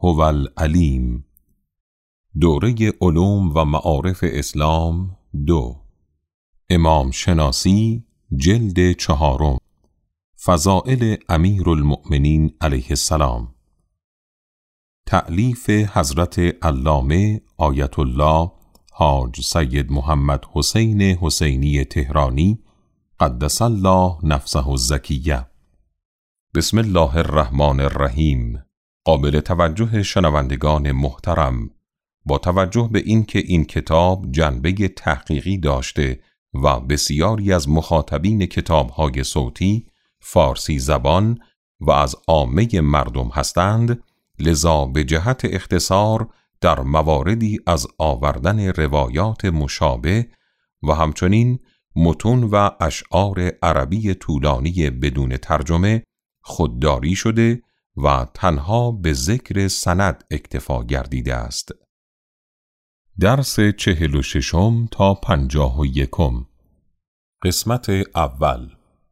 هو العلیم. دوره علوم و معارف اسلام 2. امام شناسی جلد 4. فضائل امیرالمؤمنین علیه السلام. تألیف حضرت علامه آیت الله حاج سید محمد حسین حسینی تهرانی قدس الله نفسه الزکیه. بسم الله الرحمن الرحیم. قابل توجه شنوندگان محترم، با توجه به اینکه این کتاب جنبه تحقیقی داشته و بسیاری از مخاطبین کتاب‌های صوتی فارسی زبان و از عامه مردم هستند، لذا به جهت اختصار در مواردی از آوردن روایات مشابه و همچنین متون و اشعار عربی طولانی بدون ترجمه خودداری شده و تنها به ذکر سند اکتفا گردیده است. درس 46 تا 51. قسمت اول.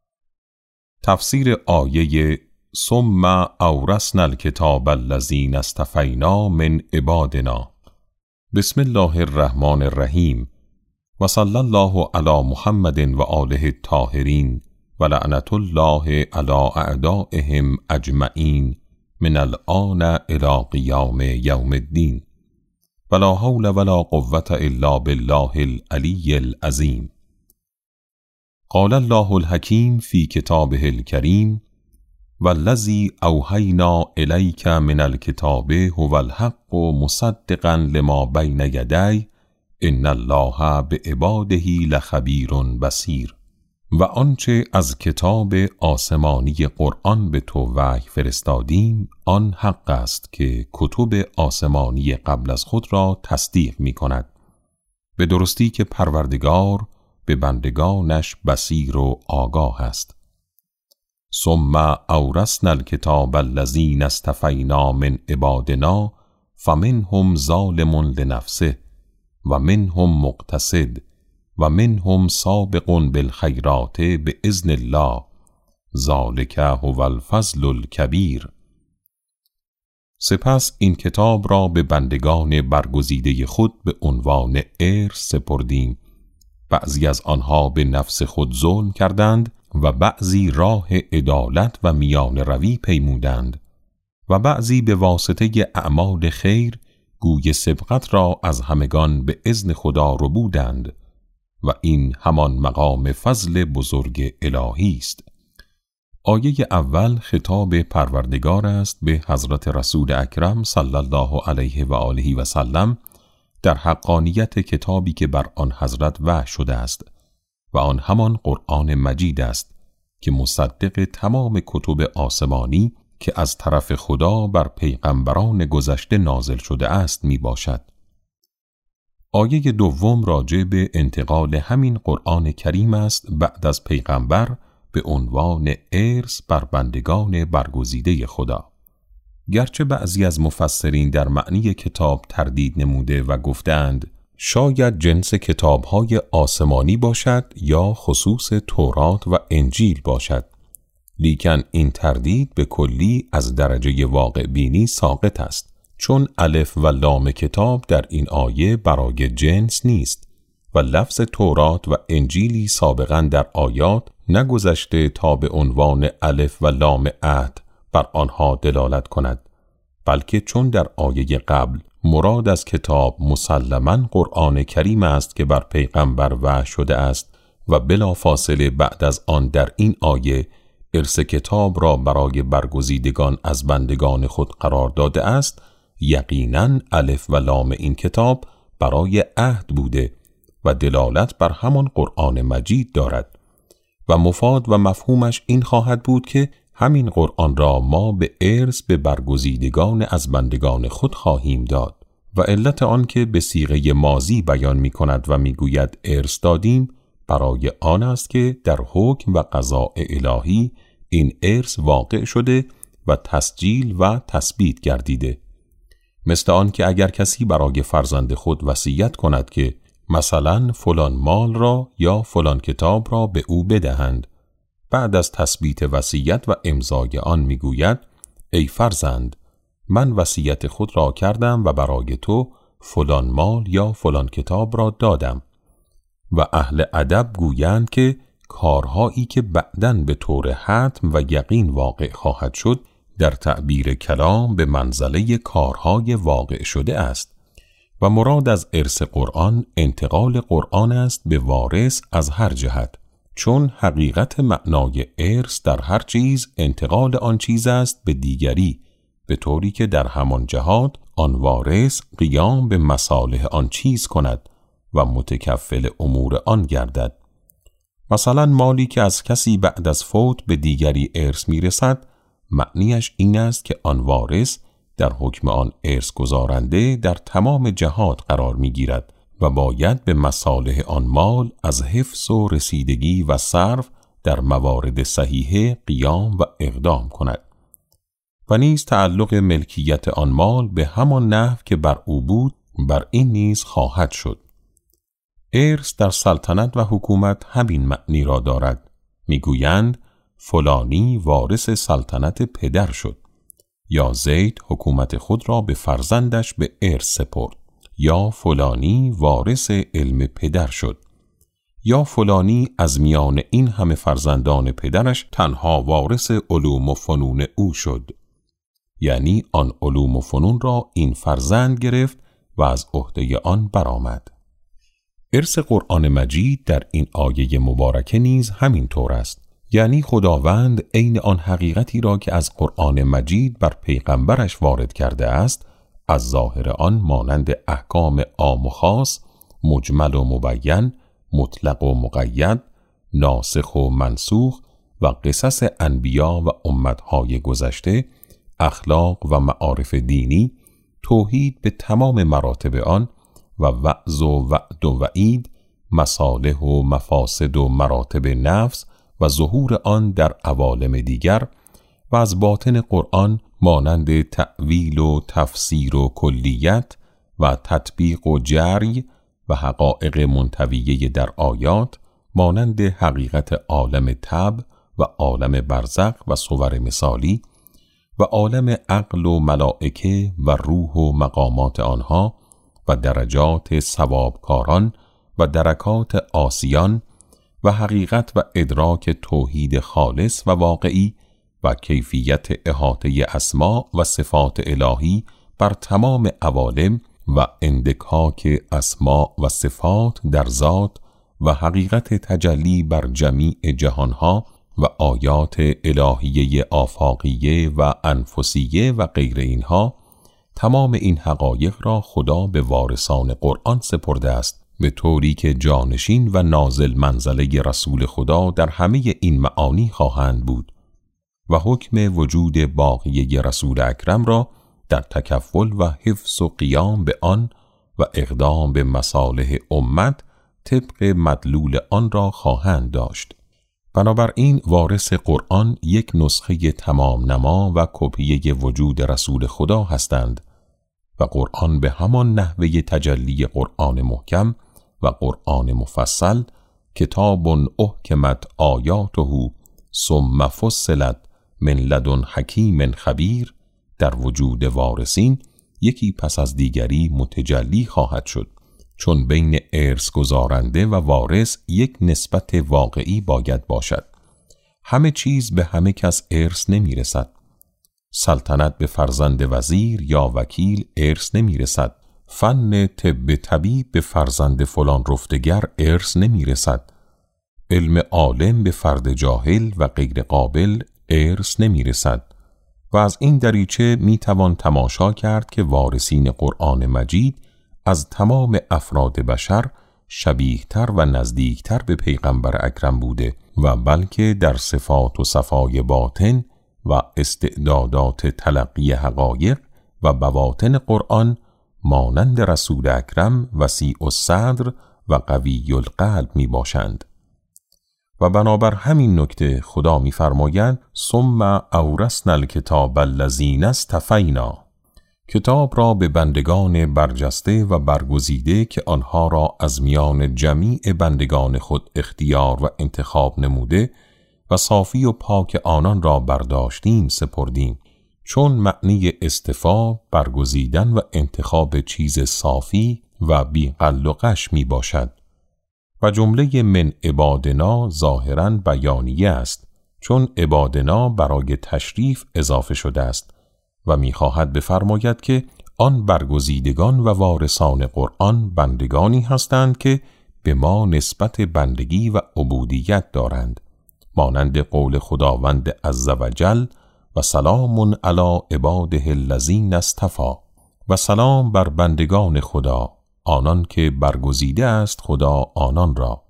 تفسیر آیه ثم اورثنا الکتاب الذین اصطفینا من عبادنا. بسم الله الرحمن الرحیم. و صلی الله علی محمد و آله الطاهرین و لعنت الله علی اعدائهم اجمعین من الآن الی قیام یوم الدین. ولا حول ولا قوة الا بالله العلی العظیم. قال الله الحکیم فی کتابه الکریم والذی اوحینا الیک من الکتاب هو الحق مصدقا لما بین یدیه ان الله بعباده لخبیر بصیر. و آنچه از کتاب آسمانی قرآن به تو وحی فرستادیم آن حق است که کتب آسمانی قبل از خود را تصدیق می کند، به درستی که پروردگار به بندگانش بصیر و آگاه است. ثم اورثنا الکتاب الذین اصطفینا من عبادنا فمنهم ظالم لنفسه و منهم مقتصد و منهم سابق بالخیرات باذن الله ذلک هو الفضل الکبیر. سپس این کتاب را به بندگان برگزیده خود به عنوان ارث سپردیم. بعضی از آنها به نفس خود ظلم کردند و بعضی راه عدالت و میان روی پیمودند و بعضی به واسطه اعمال خیر گوی سبقت را از همگان به اذن خدا ربودند و این همان مقام فضل بزرگ الهی است. آیه اول خطاب پروردگار است به حضرت رسول اکرم صلی الله علیه و آله و سلم در حقانیت کتابی که بر آن حضرت وحی شده است و آن همان قرآن مجید است که مصدق تمام کتب آسمانی که از طرف خدا بر پیغمبران گذشته نازل شده است می باشد. آیه دوم راجع به انتقال همین قرآن کریم است بعد از پیغمبر به عنوان ارث بر بندگان برگزیده خدا. گرچه بعضی از مفسرین در معنی کتاب تردید نموده و گفتند شاید جنس کتاب‌های آسمانی باشد یا خصوص تورات و انجیل باشد، لیکن این تردید به کلی از درجه واقع بینی ساقط است، چون الف و لام کتاب در این آیه برای جنس نیست و لفظ تورات و انجیلی سابقاً در آیات نگذشته تا به عنوان الف و لام عهد بر آنها دلالت کند، بلکه چون در آیه قبل مراد از کتاب مسلماً قرآن کریم است که بر پیغمبر وحی شده است و بلافاصله بعد از آن در این آیه ارث کتاب را برای برگزیدگان از بندگان خود قرار داده است، یقیناً الف و لام این کتاب برای عهد بوده و دلالت بر همان قرآن مجید دارد و مفاد و مفهومش این خواهد بود که همین قرآن را ما به ارث به برگزیدگان از بندگان خود خواهیم داد و علت آن که به صیغه ماضی بیان می کند و می گوید ارث دادیم برای آن است که در حکم و قضاء الهی این ارث واقع شده و تسجیل و تثبیت گردیده. مثل آن که اگر کسی برای فرزند خود وصیت کند که مثلا فلان مال را یا فلان کتاب را به او بدهند، بعد از تثبیت وصیت و امضای آن میگوید ای فرزند، من وصیت خود را کردم و برای تو فلان مال یا فلان کتاب را دادم. و اهل ادب گویند که کارهایی که بعداً به طور حتم و یقین واقع خواهد شد در تعبیر کلام به منزله کارهای واقع شده است و مراد از ارث قرآن انتقال قرآن است به وارث از هر جهت، چون حقیقت معنای ارث در هر چیز انتقال آن چیز است به دیگری، به طوری که در همان جهات آن وارث قیام به مصالح آن چیز کند و متکفل امور آن گردد. مثلا مالی که از کسی بعد از فوت به دیگری ارث میرسد، معنیش این است که آن وارث در حکم آن ارث گذارنده در تمام جهات قرار میگیرد و باید به مصالح آن مال از حفظ و رسیدگی و صرف در موارد صحیحه قیام و اقدام کند. و نیز تعلق ملکیت آن مال به همان نحو که بر او بود بر این نیز خواهد شد. ارث در سلطنت و حکومت همین معنی را دارد. میگویند فلانی وارث سلطنت پدر شد، یا زید حکومت خود را به فرزندش به ارث سپرد، یا فلانی وارث علم پدر شد، یا فلانی از میان این همه فرزندان پدرش تنها وارث علوم و فنون او شد. یعنی آن علوم و فنون را این فرزند گرفت و از عهده آن برآمد. ارث قرآن مجید در این آیه مبارکه نیز همین طور است. یعنی خداوند عین آن حقیقتی را که از قرآن مجید بر پیغمبرش وارد کرده است، از ظاهر آن مانند احکام عام و خاص، مجمل و مبین، مطلق و مقید، ناسخ و منسوخ و قصص انبیا و امتهای گذشته، اخلاق و معارف دینی، توحید به تمام مراتب آن و وعظ و وعد و وعید، مصالح و مفاسد و مراتب نفس و ظهور آن در عوالم دیگر و از باطن قرآن مانند تأویل و تفسیر و کلیت و تطبیق و جری و حقایق منطویه در آیات مانند حقیقت عالم طبع و عالم برزخ و صور مثالی و عالم عقل و ملائکه و روح و مقامات آنها و درجات ثوابکاران و درکات عاصیان و حقیقت و ادراک توحید خالص و واقعی و کیفیت احاطه اسما و صفات الهی بر تمام عوالم و اندکاک اسما و صفات در ذات و حقیقت تجلی بر جمیع جهانها و آیات الهیه آفاقیه و انفسیه و غیر اینها، تمام این حقایق را خدا به وارثان قرآن سپرده است، به طوری که جانشین و نازل منزله رسول خدا در همه این معانی خواهند بود و حکم وجود باقیه رسول اکرم را در تکفل و حفظ و قیام به آن و اقدام به مصالح امت طبق مدلول آن را خواهند داشت. بنابراین وارث قرآن یک نسخه تمام نما و کپی وجود رسول خدا هستند و قرآن به همان نحوه تجلی قرآن محکم و قرآن مفصل، کتاب احکمت آیاته ثم فصلت من لدن حکیم خبیر، در وجود وارثین یکی پس از دیگری متجلی خواهد شد، چون بین ارث گذارنده و وارث یک نسبت واقعی باید باشد. همه چیز به همه کس ارث نمی رسد. سلطنت به فرزند وزیر یا وکیل ارث نمی رسد. فن طب طبیب به فرزند فلان رفتگر ارث نمی رسد. علم عالم به فرد جاهل و غیر قابل ارث نمی رسد. و از این دریچه می توان تماشا کرد که وارثین قرآن مجید از تمام افراد بشر شبیه‌تر و نزدیکتر به پیغمبر اکرم بوده و بلکه در صفات و صفای باطن و استعدادات تلقی حقایق و بواطن قرآن مانند رسول اکرم وسیع الصدر و قوی القلب می باشند. و بنابر همین نکته خدا می فرماید ثم اورثنا الکتاب الذین اصطفینا، کتاب را به بندگان برجسته و برگزیده که آنها را از میان جمیع بندگان خود اختیار و انتخاب نموده و صافی و پاک آنان را برداشتیم سپردیم، چون معنی اصطفا برگزیدن و انتخاب چیز صافی و بی غل و غش می باشد و جمله من عبادنا ظاهراً بیانیه است، چون عبادنا برای تشریف اضافه شده است و می‌خواهد بفرماید که آن برگزیدگان و وارثان قرآن بندگانی هستند که به ما نسبت بندگی و عبودیت دارند، مانند قول خداوند عزوجل و سلام علی عباده الذین اصطفی، و سلام بر بندگان خدا، آنان که برگزیده است خدا آنان را.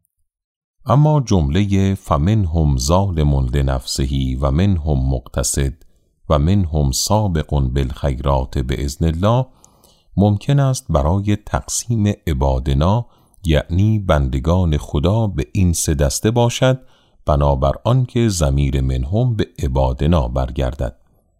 اما جمله فمنهم ظالم لنفسه و منهم مقتصد و منهم سابق بالخیرات باذن الله ممکن است برای تقسیم عبادنا، یعنی بندگان خدا، به این سه دسته باشد، بنابر آن که ضمیر منهم به عبادنا برگردد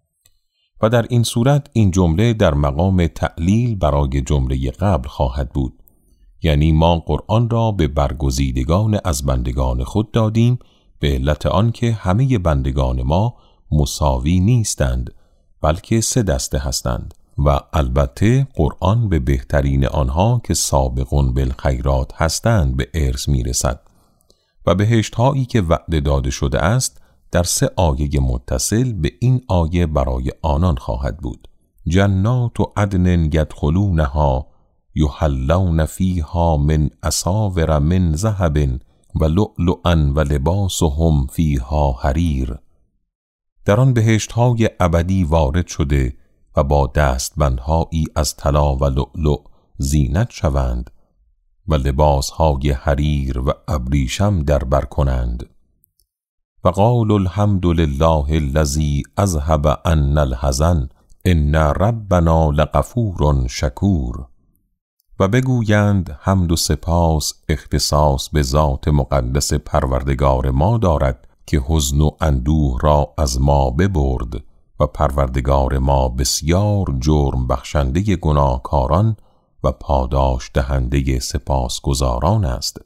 و در این صورت این جمله در مقام تعلیل برای جمله قبل خواهد بود، یعنی ما قرآن را به برگزیدگان از بندگان خود دادیم به علت آن که همه بندگان ما مساوی نیستند، بلکه سه دسته هستند و البته قرآن به بهترین آنها که سابقون بالخیرات هستند به ارث میرسد و بهشت هایی که وعده داده شده است در 3 آیه متصل به این آیه برای آنان خواهد بود. جنات عدن یدخلونها یحلون فیها من اساور من ذهب و لؤلؤا و لباسهم فیها حریر. در آن بهشت های ابدی وارد شده و با دستبندهایی از طلا و لؤلؤ زینت شوند و لباسهای حریر و ابریشم در بر کنند. و قالوا الحمد لله الذی اذهب عنا الحزن ان ربنا لغفور شکور. و بگویند حمد و سپاس اختصاص به ذات مقدس پروردگار ما دارد که حزن و اندوه را از ما ببرد و پروردگار ما بسیار جرم بخشنده گناهکاران و پاداش دهنده سپاسگزاران است.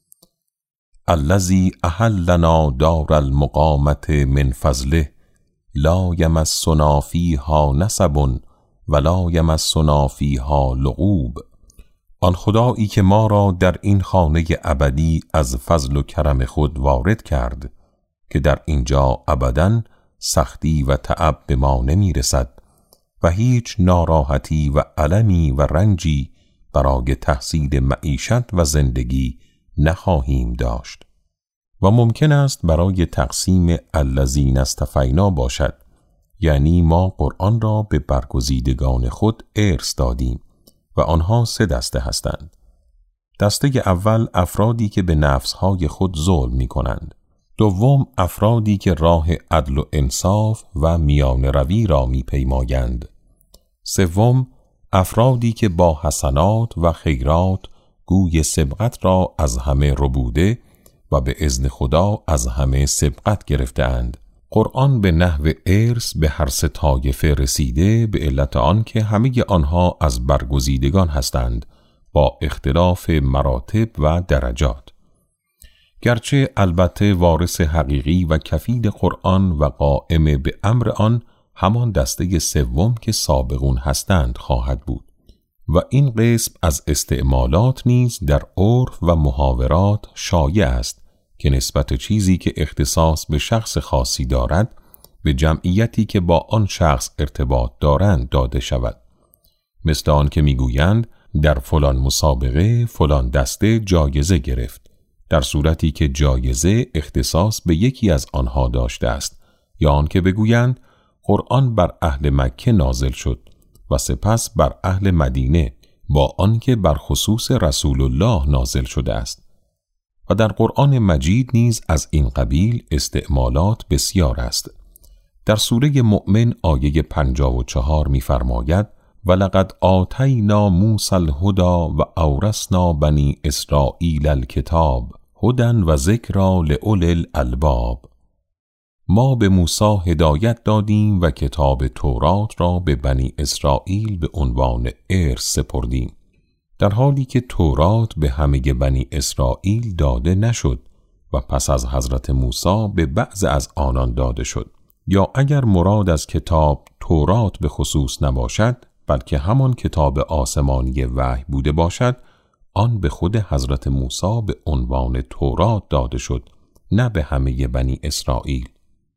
الذی احلنا دار المقامة من فضله لا یمسنا فیها نصب ولا یمسنا فیها لغوب. آن خدایی که ما را در این خانه ابدی از فضل و کرم خود وارد کرد که در اینجا ابداً سختی و تعب به ما نمی رسد و هیچ ناراحتی و المی و رنجی برای تحصیل معیشت و زندگی نخواهیم داشت. و ممکن است برای تقسیم الذین اصطفینا باشد، یعنی ما قرآن را به برگزیدگان خود ارث دادیم و آنها 3 دسته هستند. دسته اول افرادی که به نفسهای خود ظلم می کنند. دوم افرادی که راه عدل و انصاف و میان روی را می پیمایند. سوم افرادی که با حسنات و خیرات گوی سبقت را از همه ربوده و به اذن خدا از همه سبقت گرفته‌اند. قرآن به نحو ارث به هر 3 طایفه رسیده به علت آن که همه آنها از برگزیدگان هستند با اختلاف مراتب و درجات. گرچه البته وارث حقیقی و کفیل قرآن و قائم به امر آن همان دسته سوم که سابقون هستند خواهد بود و این قسم از استعمالات نیز در عرف و محاورات شایع است که نسبت چیزی که اختصاص به شخص خاصی دارد به جمعیتی که با آن شخص ارتباط دارند داده شود، مثل آن که میگویند در فلان مسابقه فلان دسته جایزه گرفت، در صورتی که جایزه اختصاص به یکی از آنها داشته است، یا آن که بگویند قرآن بر اهل مکه نازل شد و سپس بر اهل مدینه با آنکه بر خصوص رسول الله نازل شده است. و در قرآن مجید نیز از این قبیل استعمالات بسیار است. در سوره مؤمن آیه 54 می‌فرماید ولقد آتینا موسی الهدی و اورثنا بنی اسرائیل الکتاب هدی و ذکری لأولی الالباب. ما به موسی هدایت دادیم و کتاب تورات را به بنی اسرائیل به عنوان ارث سپردیم، در حالی که تورات به همه بنی اسرائیل داده نشد و پس از حضرت موسی به بعض از آنان داده شد. یا اگر مراد از کتاب تورات به خصوص نباشد بلکه همان کتاب آسمانی وحی بوده باشد، آن به خود حضرت موسی به عنوان تورات داده شد، نه به همه بنی اسرائیل.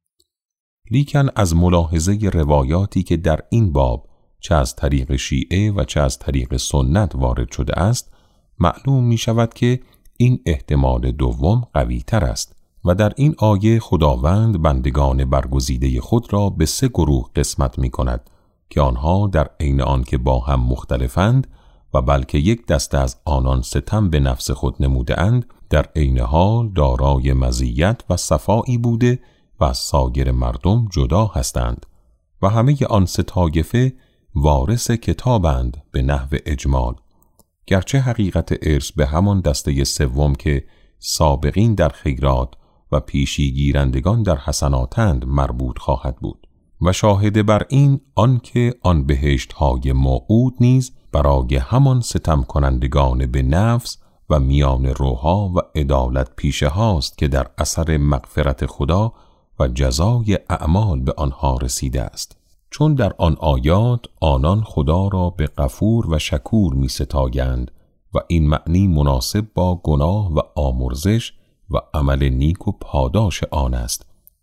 لیکن از ملاحظه روایاتی که در این باب چه از طریق شیعه و چه از طریق سنت وارد شده است، معلوم می شود که این احتمال دوم قوی تر است و در این آیه خداوند بندگان برگزیده خود را به 3 گروه قسمت می کند که آنها در عین آن که با هم مختلفند و بلکه یک دسته از آنان ستم به نفس خود نموده اند، در عین حال دارای مزیت و صفایی بوده و از سایر مردم جدا هستند و همه آن 3 طایفه وارث کتابند به نحو اجمال، گرچه حقیقت ارث به همان دسته سوم که سابقین در خیرات و پیشی گیرندگان در حسناتند مربوط خواهد بود. و شاهد بر این آنکه آن بهشت های موعود نیز برای همان ستم کنندگان به نفس و میان روها و عدالت پیشه هاست که در اثر مغفرت خدا و جزای اعمال به آنها رسیده است، چون در آن آیات آنان خدا را به غفور و شکور می ستایند و این معنی مناسب با گناه و آمرزش و عمل نیک و پاداش آن است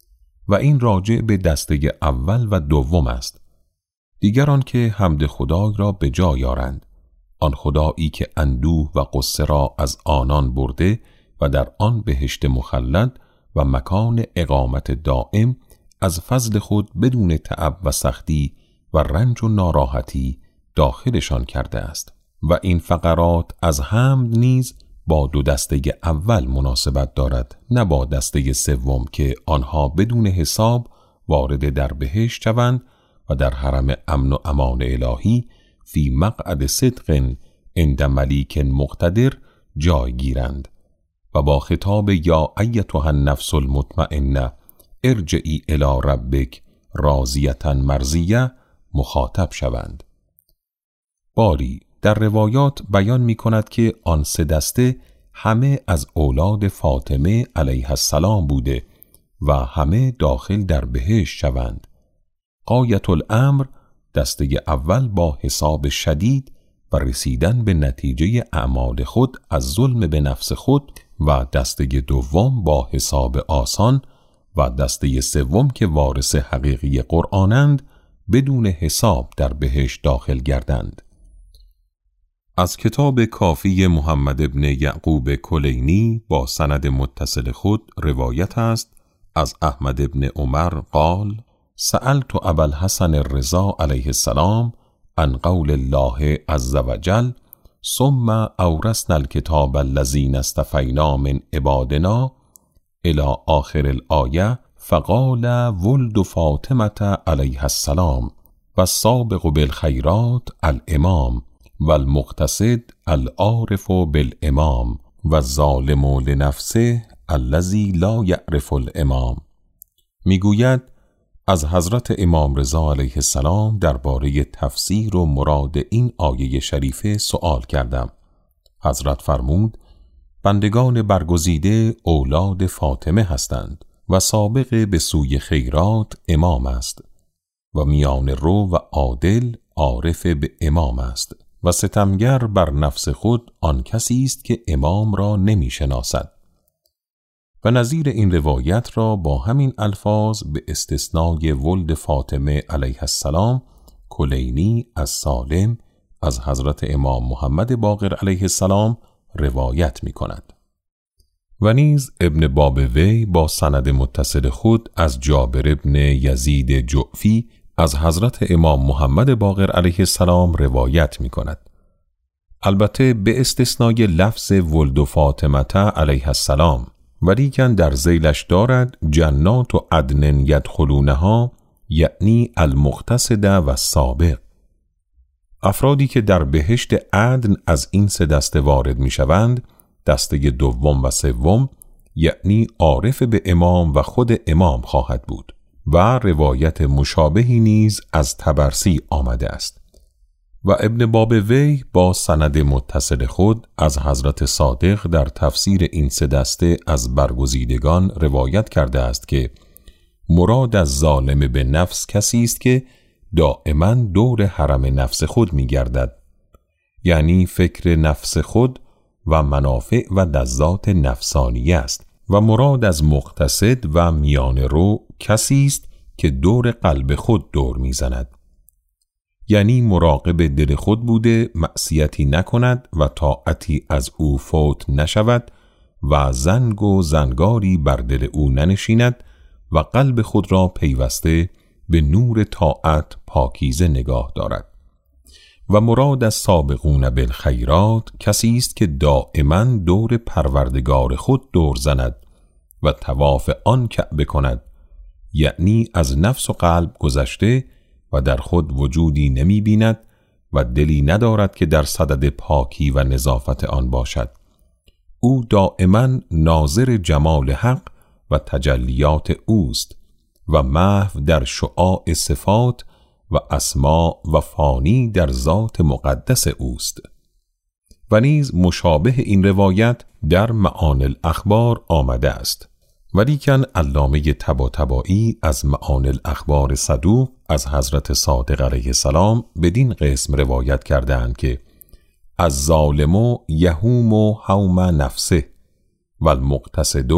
و این راجع به دسته اول و دوم است. دیگران که حمد خدای را به جا یارند، آن خدایی که اندوه و غصه را از آنان برده و در آن بهشت مخلد و مکان اقامت دائم از فضل خود بدون تعب و سختی و رنج و ناراحتی داخلشان کرده است. و این فقرات از حمد نیز با 2 دسته اول مناسبت دارد، نه با دسته سوم که آنها بدون حساب وارد در بهشت شوند و در حرم امن و امان الهی فی مقعد صدق عند ملیک مقتدر جای گیرند و با خطاب یا ایتها النفس المطمئنه ارجعی الی ربک راضیة مرضیه مخاطب شوند. باری در روایات بیان می کند که آن 3 دسته همه از اولاد فاطمه علیها السلام بوده و همه داخل در بهشت شوند. غایت الامر دسته اول با حساب شدید و رسیدن به نتیجه اعمال خود از ظلم به نفس خود و دسته دوم با حساب آسان و دسته سوم که وارث حقیقی قرآنند بدون حساب در بهشت داخل گردند. از کتاب کافی محمد ابن یعقوب کلینی با سند متصل خود روایت است از احمد ابن عمر قال سألت ابا الحسن الرضا علیه السلام عن قول الله عز وجل ثم اورثنا الكتاب الذین اصطفینا من عبادنا الی آخر الآیه فقال ولد فاطمة علیها السلام و السابق بالخیرات الامام و المقتصد العارف بالامام و الظالم لنفسه الذی لا یعرف الامام. میگوید از حضرت امام رضا علیه السلام درباره تفسیر و مراد این آیه شریفه سؤال کردم. حضرت فرمود بندگان برگزیده اولاد فاطمه هستند و سابق به سوی خیرات امام است و میان رو و عادل عارف به امام است و ستمگر بر نفس خود آن کسی است که امام را نمی شناسد. و نظیر این روایت را با همین الفاظ به استثنای ولد فاطمه علیه السلام کلینی از سالم از حضرت امام محمد باقر علیه السلام روایت می کند. و نیز ابن بابوی با سند متصل خود از جابر ابن یزید جعفی از حضرت امام محمد باقر علیه السلام روایت می کند. البته به استثنای لفظ ولد فاطمه علیه السلام، ولیکن در ذیلش دارد جنات و عدن یدخلونها یعنی المقتصد و سابق. افرادی که در بهشت عدن از این 3 دسته وارد می شوند، دسته دوم و سوم یعنی عارف به امام و خود امام خواهد بود. و روایت مشابهی نیز از طبرسی آمده است. و ابن بابوی با سند متصل خود از حضرت صادق در تفسیر این 3 دسته از برگزیدگان روایت کرده است که مراد از ظالم به نفس کسی است که دائما دور حرم نفس خود می گردد، یعنی فکر نفس خود و منافع و لذات نفسانیه است. و مراد از مقتصد و میان رو کسی است که دور قلب خود دور می زند، یعنی مراقب دل خود بوده معصیتی نکند و طاعتی از او فوت نشود و زنگ و زنگاری بر دل او ننشیند و قلب خود را پیوسته به نور طاعت پاکیزه نگاه دارد. و مراد از سابقون بالخیرات کسی است که دائما دور پروردگار خود دور زند و طواف آن کعبه کند، یعنی از نفس و قلب گذشته و در خود وجودی نمی بیند و دلی ندارد که در صدد پاکی و نظافت آن باشد. او دائما ناظر جمال حق و تجلیات اوست و محو در شعاع صفات و اسما و فانی در ذات مقدس اوست. و نیز مشابه این روایت در معانی الاخبار آمده است. ولیکن علامه طباطبایی از معانی الاخبار صدوق از حضرت صادق علیه السلام بدین قسم روایت کردند که از ظالم یهوم حوم نفسه و المقتصد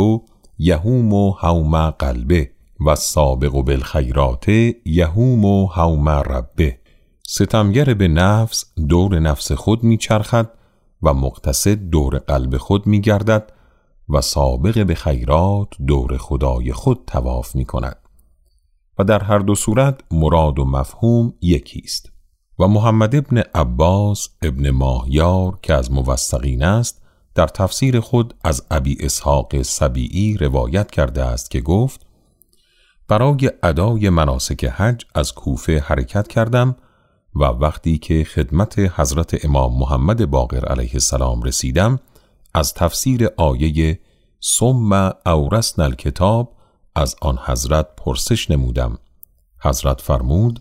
یهوم حوم قلبه و السابق بالخیرات یهوم حوم ربه. ستمگر به نفس دور نفس خود می چرخد و مقتصد دور قلب خود می گردد و سابق به خیرات دور خدای خود طواف می کند و در هر دو صورت مراد و مفهوم یکی است. و محمد ابن عباس ابن ماهیار که از موثقین است در تفسیر خود از ابی اسحاق سبیعی روایت کرده است که گفت برای ادای مناسک حج از کوفه حرکت کردم و وقتی که خدمت حضرت امام محمد باقر علیه السلام رسیدم از تفسیر آیه ثم اورثنا الکتاب از آن حضرت پرسش نمودم. حضرت فرمود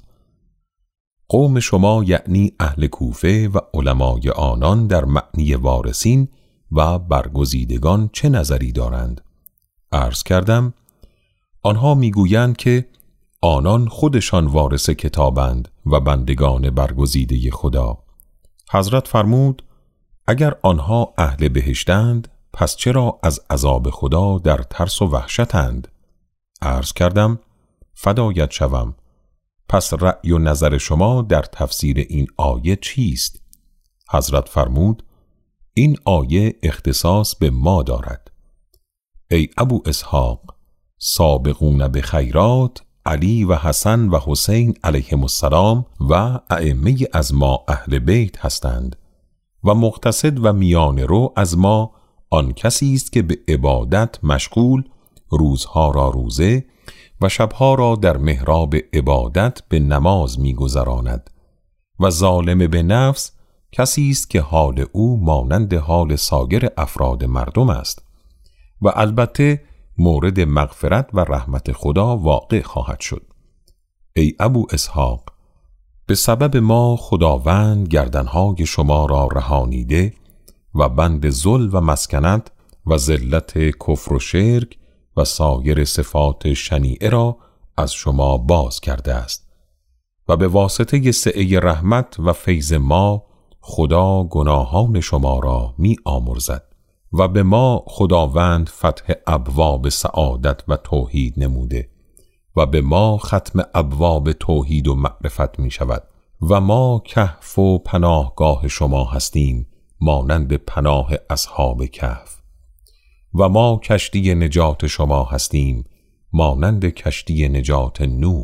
قوم شما یعنی اهل کوفه و علمای آنان در معنی وارثین و برگزیدگان چه نظری دارند؟ عرض کردم آنها میگویند که آنان خودشان وارث کتابند و بندگان برگزیده خدا. حضرت فرمود اگر آنها اهل بهشتند پس چرا از عذاب خدا در ترس و وحشتند؟ عرض کردم فدایت شوم، پس رأی و نظر شما در تفسیر این آیه چیست؟ حضرت فرمود این آیه اختصاص به ما دارد. ای ابو اسحاق، سابقون به خیرات علی و حسن و حسین علیهم السلام و ائمه از ما اهل بیت هستند و مقتصد و میان رو از ما آن کسی است که به عبادت مشغول روزها را روزه و شبها را در محراب عبادت به نماز می‌گذراند و ظالم به نفس کسی است که حال او مانند حال سایر افراد مردم است و البته مورد مغفرت و رحمت خدا واقع خواهد شد. ای ابو اسحاق، به سبب ما خداوند گردنهای شما را رهانیده و بند ذل و مسکنت و ذلت کفر و شرک و سایر صفات شنیعه را از شما باز کرده است و به واسطه سعه رحمت و فیض ما خدا گناهان شما را می آمرزد و به ما خداوند فتح ابواب سعادت و توحید نموده و به ما ختم ابواب توحید و معرفت می شود و ما کهف و پناهگاه شما هستیم مانند پناه اصحاب کهف و ما کشتی نجات شما هستیم مانند کشتی نجات نوح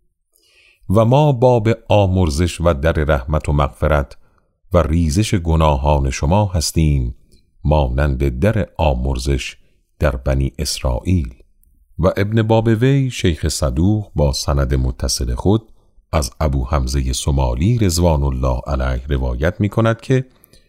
و ما باب آمرزش و در رحمت و مغفرت و ریزش گناهان شما هستیم مانند در آمرزش در بنی اسرائیل. و ابن بابوی شیخ صدوق با سند متصل خود از ابو حمزه سمالی رضوان الله علیه روایت می کند که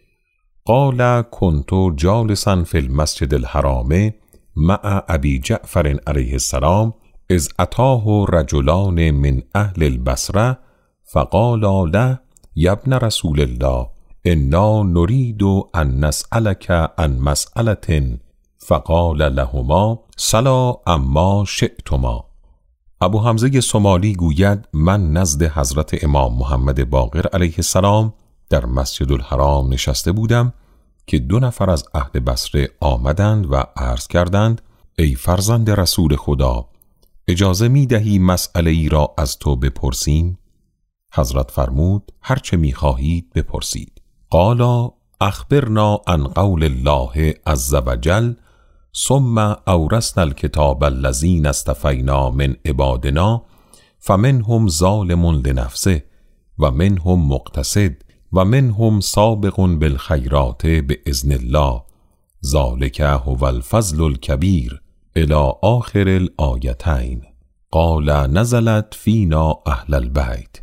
قال کنت جالسا فی المسجد الحرام مع ابی جعفر علیه السلام اذ اتاه رجلان من اهل البصره فقال له یا ابن رسول الله انا نريد ان نسألك عن مسألة فقال لهما سلا اما شئتما ابو حمزه سمالی گوید من نزد حضرت امام محمد باقر علیه السلام در مسجد الحرام نشسته بودم که 2 نفر از اهل بصره آمدند و عرض کردند ای فرزند رسول خدا، اجازه می دهی مسئله ای را از تو بپرسیم؟ حضرت فرمود هرچه می خواهید بپرسید. قالا اخبرنا عن قول الله عز وجل ثم اورثنا الکتاب الذین اصطفینا من عبادنا فمنهم ظالم لنفسه و منهم مقتصد و منهم سابق بالخیرات باذن الله ذلک هو الفضل الکبیر الی آخر الآیتین. قال نزلت فینا اهل البیت.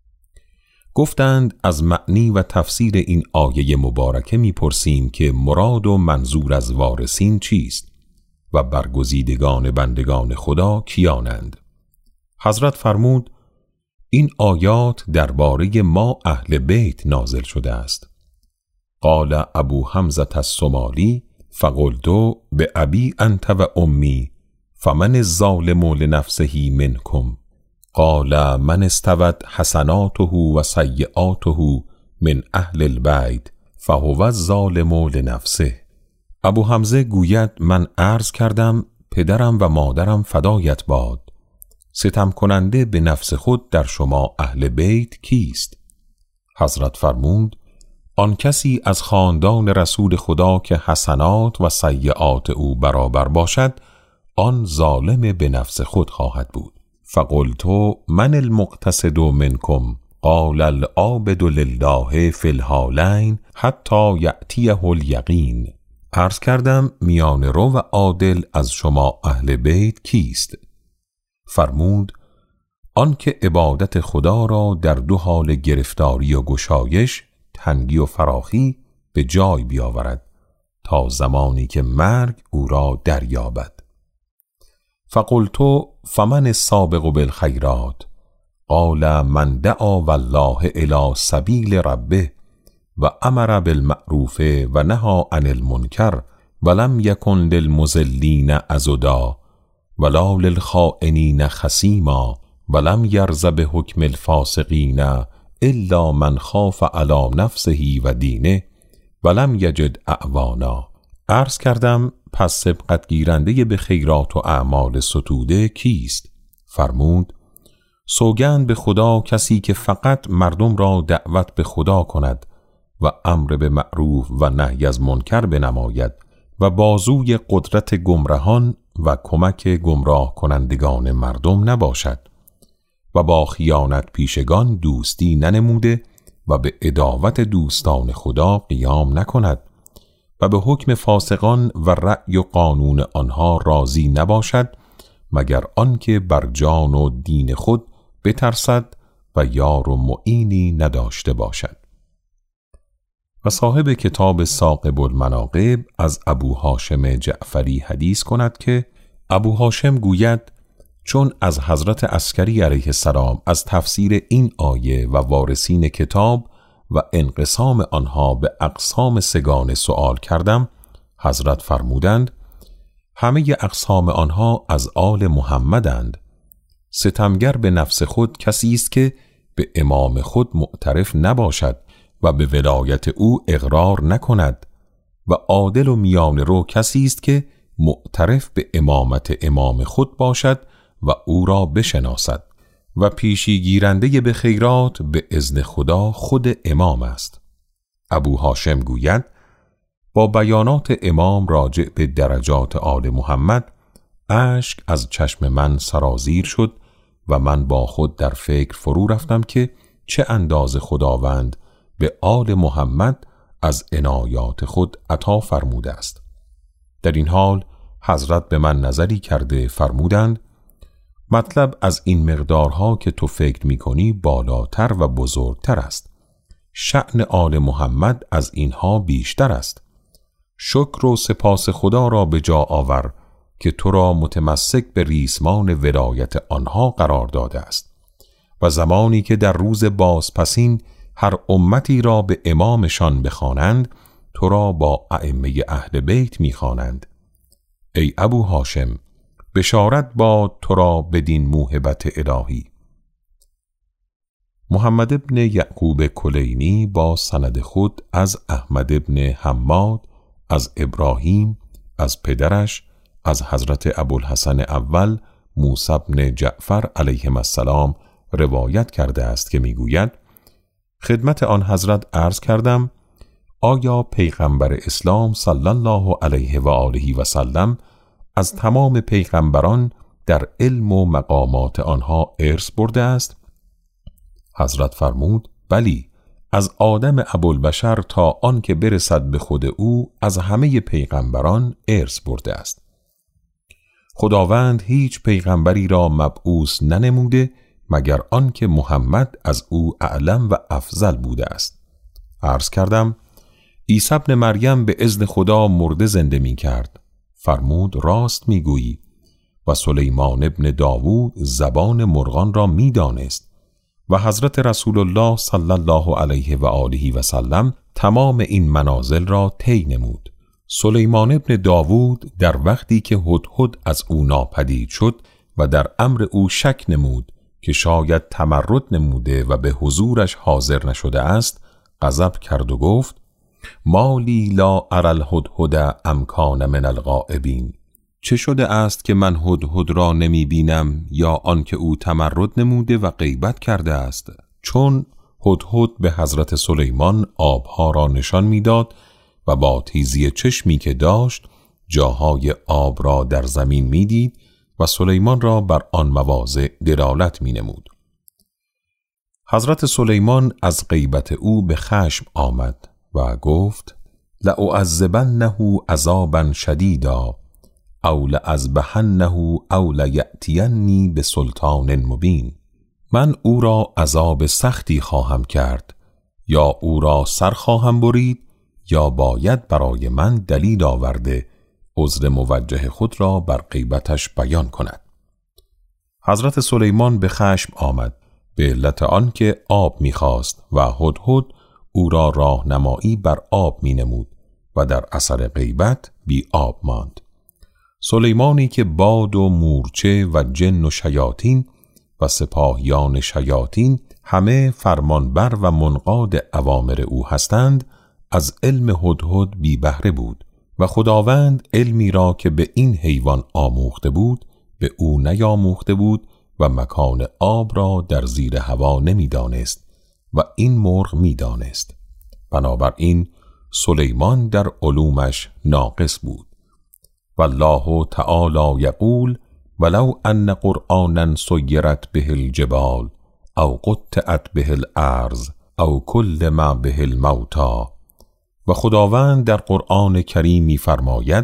گفتند از معنی و تفسیر این آیه مبارکه میپرسیم که مراد و منظور از وارثین چیست و برگزیدگان بندگان خدا کیانند؟ حضرت فرمود این آیات درباره ما اهل بیت نازل شده است. قال ابو حمزه السمالی فقلت بأبی انت و امی فمن الظالم لنفسه منکم؟ قال من استوت حسناته و سیئاته من اهل البیت فهو الظالم لنفسه. ابو حمزه گوید من عرض کردم پدرم و مادرم فدایت باد، ستم کننده به نفس خود در شما اهل بیت کیست؟ حضرت فرمود آن کسی از خاندان رسول خدا که حسنات و سیئات او برابر باشد آن ظالم به نفس خود خواهد بود. فقلت من المقتصد منکم؟ قال العابد لله فی الحالین حتی یأتیه الیقین. عرض کردم میان رو و عادل از شما اهل بیت کیست؟ فرمود آن که عبادت خدا را در 2 حال گرفتاری و گشایش، تنگی و فراخی به جای بیاورد تا زمانی که مرگ او را دریابد. فقلت فمن السابق بالخیرات؟ قال من دعا والله الی سبیل ربه و امر بالمعروف و نهی عن المنکر ولم یکن للمضلین عضدا ولا للخائنین خصیما ولم یرض بحکم الفاسقین الا من خاف علی نفسه و دینه ولم یجد اعوانا. عرض کردم پس سبقت گیرنده به خیرات و اعمال ستوده کیست؟ فرمود سوگند به خدا کسی که فقط مردم را دعوت به خدا کند و امر به معروف و نهی از منکر بنماید و بازوی قدرت گمراهان و کمک گمراه کنندگان مردم نباشد و با خیانت پیشگان دوستی ننموده و به عداوت دوستان خدا قیام نکند و به حکم فاسقان و رأی و قانون آنها راضی نباشد مگر آنکه بر جان و دین خود بترسد و یار و معینی نداشته باشد. و صاحب کتاب ثاقب المناقب از ابو هاشم جعفری حدیث کند که ابو هاشم گوید چون از حضرت عسکری علیه السلام از تفسیر این آیه و وارثین کتاب و انقسام آنها به اقسام 3 سؤال کردم، حضرت فرمودند همه اقسام آنها از آل محمدند. ستمگر به نفس خود کسی است که به امام خود معترف نباشد و به ولایت او اقرار نکند و عادل و میان رو کسی است که معترف به امامت امام خود باشد و او را بشناسد و پیشی گیرنده به خیرات به اذن خدا خود امام است. ابو هاشم گوید با بیانات امام راجع به درجات آل محمد اشک از چشم من سرازیر شد و من با خود در فکر فرو رفتم که چه اندازه خداوند به آل محمد از عنایات خود عطا فرموده است. در این حال حضرت به من نظری کرده فرمودند مطلب از این مقدارها که تو فکر می‌کنی بالاتر و بزرگتر است. شأن آل محمد از اینها بیشتر است. شکر و سپاس خدا را به جا آور که تو را متمسک به ریسمان ولایت آنها قرار داده است و زمانی که در روز بازپسین هر امتی را به امامشان بخوانند تو را با ائمه اهل بیت می‌خوانند. ای ابو هاشم، بشارت باد تو را بدین موهبت الهی. محمد ابن یعقوب کلینی با سند خود از احمد ابن حماد از ابراهیم از پدرش از حضرت ابوالحسن اول موسی بن جعفر علیهم السلام روایت کرده است که میگوید خدمت آن حضرت عرض کردم آیا پیغمبر اسلام صلی الله علیه و آله و سلم از تمام پیغمبران در علم و مقامات آنها ارث برده است؟ حضرت فرمود بلی، از آدم ابوالبشر تا آن که برسد به خود او از همه پیغمبران ارث برده است. خداوند هیچ پیغمبری را مبعوث ننموده مگر آن که محمد از او اعلم و افضل بوده است. عرض کردم عیسی ابن مریم به اذن خدا مرده زنده می کرد. فرمود راست می گویی. و سلیمان ابن داوود زبان مرغان را می دانست و حضرت رسول الله صلی الله علیه و آله و سلم تمام این منازل را طی نمود. سلیمان ابن داوود در وقتی که هدهد از او ناپدید شد و در امر او شک نمود که شاید تمرد نموده و به حضورش حاضر نشده است، غضب کرد و گفت مالی لا اری الهدهد ام کان من الغائبین. چه شده است که من هدهد را نمی بینم یا آنکه او تمرد نموده و غیبت کرده است؟ چون هدهد به حضرت سلیمان آبها را نشان میداد و با تیزی چشمی که داشت جاهای آب را در زمین میدید و سلیمان را بر آن مواضع دلالت می نمود. حضرت سلیمان از غیبت او به خشم آمد و گفت لأعذبنه عذابا شدیدا او لأذبحنه او لیأتینی بسلطان مبین. من او را عذاب سختی خواهم کرد، یا او را سر خواهم برید یا باید برای من دلیل آورده عذر موجه خود را بر غیبتش بیان کند. حضرت سلیمان به خشم آمد به علت آن که آب می‌خواست و هدهد او را راهنمایی بر آب می‌نمود و در اثر غیبت بی آب ماند. سلیمانی که باد و مورچه و جن و شیاطین و سپاهیان شیاطین همه فرمانبر و منقاد اوامر او هستند، از علم هدهد بی بهره بود و خداوند علمی را که به این حیوان آموخته بود به او نیاموخته بود و مکان آب را در زیر هوا نمی دانست و این مرغ می دانست. بنابراین سلیمان در علومش ناقص بود. والله تعالی یقول ولو ان قرآنا سیرت به الجبال او قطعت به الارض او کلم به الموتی. و خداوند در قرآن کریم می فرماید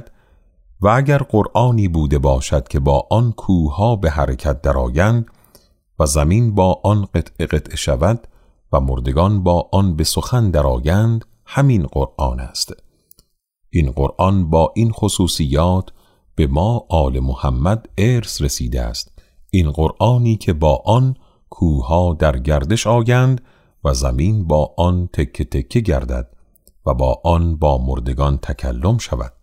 و اگر قرآنی بوده باشد که با آن کوهها به حرکت درآیند و زمین با آن قطعه شود و مردگان با آن به سخن درآیند، همین قرآن است. این قرآن با این خصوصیات به ما آل محمد ارث رسیده است. این قرآنی که با آن کوهها در گردش آیند و زمین با آن تکه تکه گردد و با آن با مردگان تکلم شود.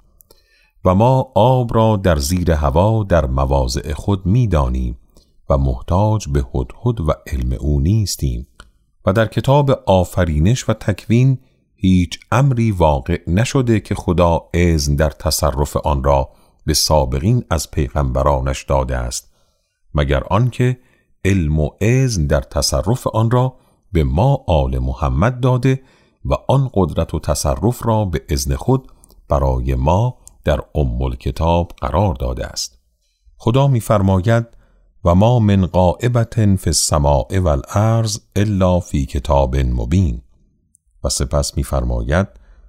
و ما آب را در زیر هوا در مواضع خود می دانیم و محتاج به هدهد و علم او نیستیم. و در کتاب آفرینش و تکوین هیچ امری واقع نشده که خدا اذن در تصرف آن را به سابقین از پیغمبرانش داده است، مگر آنکه علم و اذن در تصرف آن را به ما آل محمد داده و آن قدرت و تصرف را به اذن خود برای ما در ام الکتاب قرار داده است. خدا می فرماید و ما من غائبة فی السماء والارض الا فی کتاب مبین. و سپس می فرماید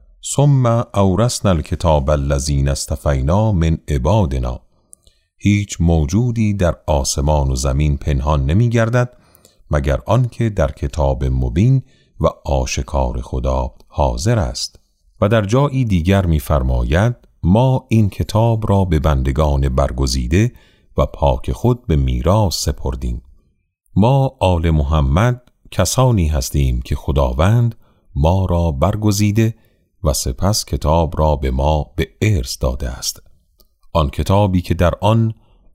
ثم اورثنا الکتاب الذین اصطفینا من عبادنا. هیچ موجودی در آسمان و زمین پنهان نمی گردد مگر آنکه در کتاب مبین و آشکار خدا حاضر است. و در جایی دیگر می فرماید ما این کتاب را به بندگان برگزیده و پاک خود به میراث سپردیم. ما آل محمد کسانی هستیم که خداوند ما را برگزیده و سپس کتاب را به ما به ارث داده است. آن کتابی که در آن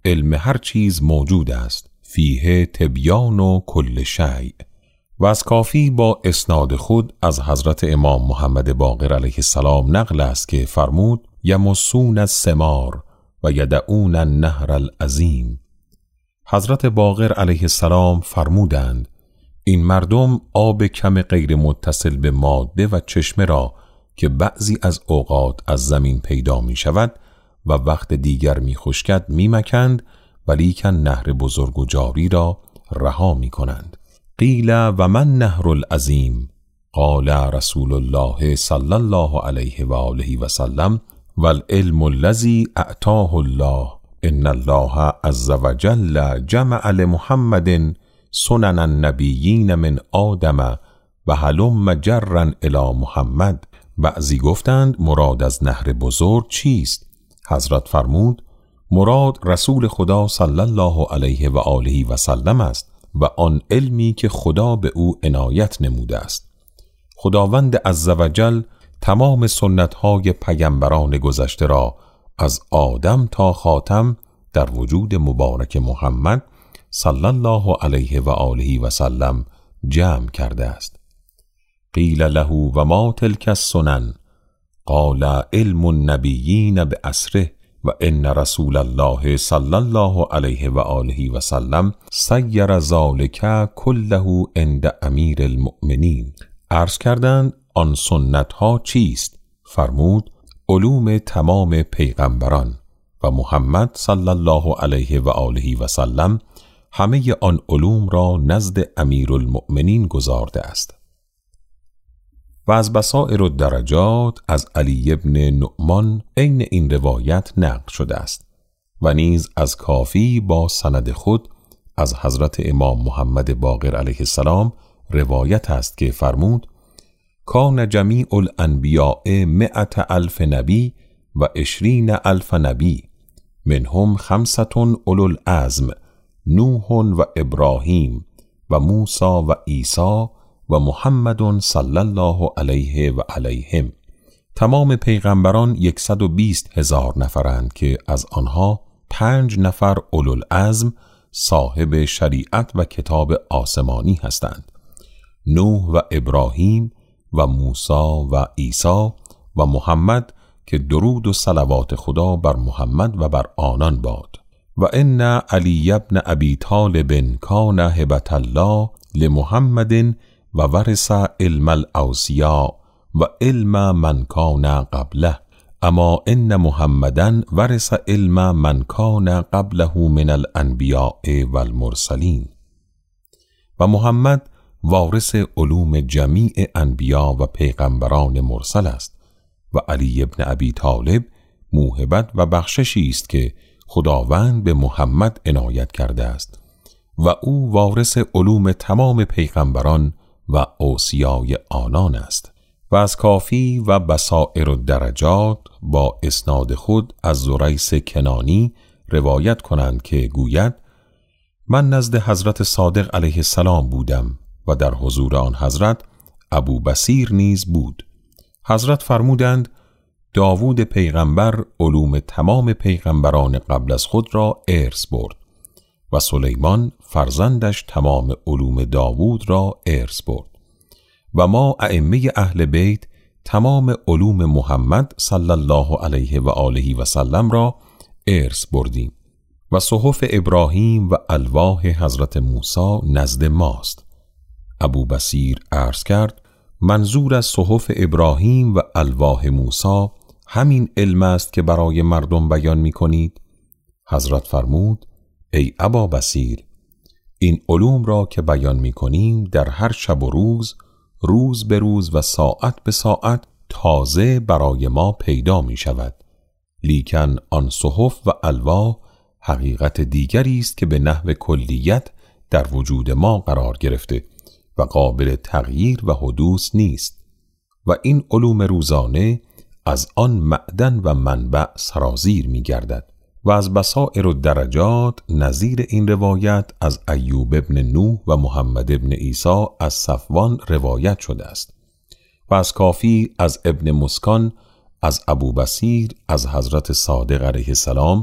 علم هر چیز موجود است، فیه تبیان و کل شیء. و از کافی با اسناد خود از حضرت امام محمد باقر علیه السلام نقل است که فرمود یمسون الثمار و یدعون النهر العظیم. حضرت باقر علیه السلام فرمودند این مردم آب کم غیر متصل به ماده و چشمه را که بعضی از اوقات از زمین پیدا می شود و وقت دیگر می خشکد می مکند، ولیکن نهر بزرگ و جاری را رها می کنند. قیل و من نهر العظیم؟ قال رسول الله صلی الله علیه و آله و سلم والعلم الذی اعطاه الله ان الله عز وجل جمع لمحمد سنن النبیین من آدم و هلم جرا الی محمد. بعضی گفتند مراد از نهر بزرگ چیست؟ حضرت فرمود مراد رسول خدا صلی الله علیه و آله و سلم است و آن علمی که خدا به او عنایت نموده است. خداوند عزوجل تمام سنت‌های پیامبران گذشته را از آدم تا خاتم در وجود مبارک محمد صلی الله علیه و آله و سلم جمع کرده است. قیل له و ما تلک السنن؟ قال علم النبیین بعصره و ان رسول الله صلی الله علیه و آله و سلم سیر ذلک کله عند امیر المؤمنین. عرض کردند آن سنت ها چیست؟ فرمود علوم تمام پیغمبران و محمد صلی الله علیه و آله و سلم همه آن علوم را نزد امیر المؤمنین گذارده است. و از بصائر الدرجات از علی ابن نعمان عین این روایت نقل شده است و نیز از کافی با سند خود از حضرت امام محمد باقر علیه السلام روایت است که فرمود کان جمیع الانبیاء 100,000 نبی و 20,000 نبی منهم 5 اولو العزم نوح و ابراهیم و موسی و عیسی و محمد صلی الله علیه و علیهم. تمام پیغمبران 120,000 نفرند که از آنها 5 نفر اولوالعزم صاحب شریعت و کتاب آسمانی هستند، نوح و ابراهیم و موسی و عیسی و محمد که درود و صلوات خدا بر محمد و بر آنان باد. و ان علی ابن ابی طالب کان هبة الله لمحمد و ورث علم الاوصیاء و علم من کان قبله اما ان محمدن ورث علم من کان قبله من الانبیاء و المرسلین. و محمد وارث علوم جمیع انبیا و پیغمبران مرسل است و علی ابن ابی طالب موهبت و بخششی است که خداوند به محمد عنایت کرده است و او وارث علوم تمام پیغمبران و اوصیای آنان است. و از کافی و بصائر الدرجات با اسناد خود از زریس کنانی روایت کنند که گوید من نزد حضرت صادق علیه السلام بودم و در حضور آن حضرت ابو بصیر نیز بود. حضرت فرمودند داوود پیغمبر علوم تمام پیغمبران قبل از خود را ارث برد و سلیمان فرزندش تمام علوم داوود را ارث برد و ما ائمه اهل بیت تمام علوم محمد صلی الله علیه و آله و سلم را ارث بردیم و صحف ابراهیم و الواح حضرت موسی نزد ماست. ابو بصیر عرض کرد منظور از صحف ابراهیم و الواح موسی همین علم است که برای مردم بیان می کنید؟ حضرت فرمود ای ابا بصیر این علوم را که بیان می کنیم در هر شب و روز به روز و ساعت به ساعت تازه برای ما پیدا می شود، لیکن آن صحف و الواح حقیقت دیگری است که به نحو کلیت در وجود ما قرار گرفته و قابل تغییر و حدوث نیست و این علوم روزانه از آن معدن و منبع سرازیر می گردد. و از بصائر الدرجات نظیر این روایت از ایوب ابن نوح و محمد ابن عیسی از صفوان روایت شده است. و از کافی از ابن مسکان از ابو بصیر از حضرت صادق علیه السلام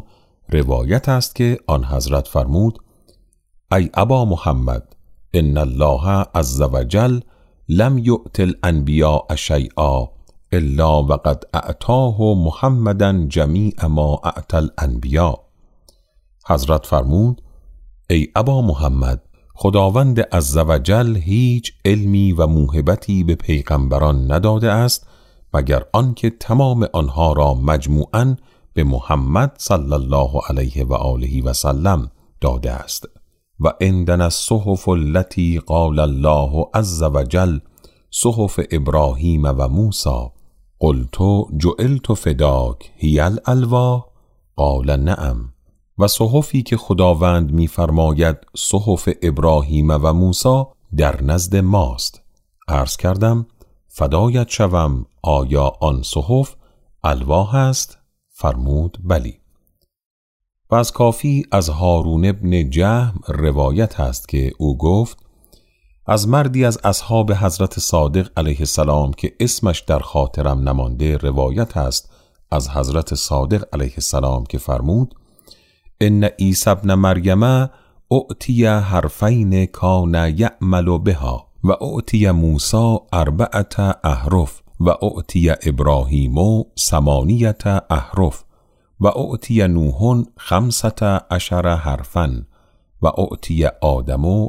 روایت است که آن حضرت فرمود: ای ابا محمد، ان الله عز وجل لم یؤت الانبیاء شیئا الا وقد اعطاه محمدا جمیع ما اعطى الانبیاء. حضرت فرمود: ای ابا محمد، خداوند عز وجل هیچ علمی و موهبتی به پیغمبران نداده است مگر آنکه تمام آنها را مجموعاً به محمد صلی الله علیه و آله و سلم داده است. و عندنا الصحف التي قال الله عز وجل صحف ابراهیم و موسی قلت جعلت فداک هی الالواح قال نعم. و صحفی که خداوند می‌فرماید صحف ابراهیم و موسی در نزد ماست. عرض کردم فدایت شوم، آیا آن صحف الواح است؟ فرمود بلی. و از کافی از هارون ابن جهم روایت است که او گفت: از مردی از اصحاب حضرت صادق علیه السلام که اسمش در خاطرم نمانده روایت است از حضرت صادق علیه السلام که فرمود: ان عیسی ابن مریم اعطی حرفین کان یعمل بها و اعطی موسی 4 احرف و اعطی ابراهیم 8 احرف و اعطی نوح 15 حرفا و اعطی آدم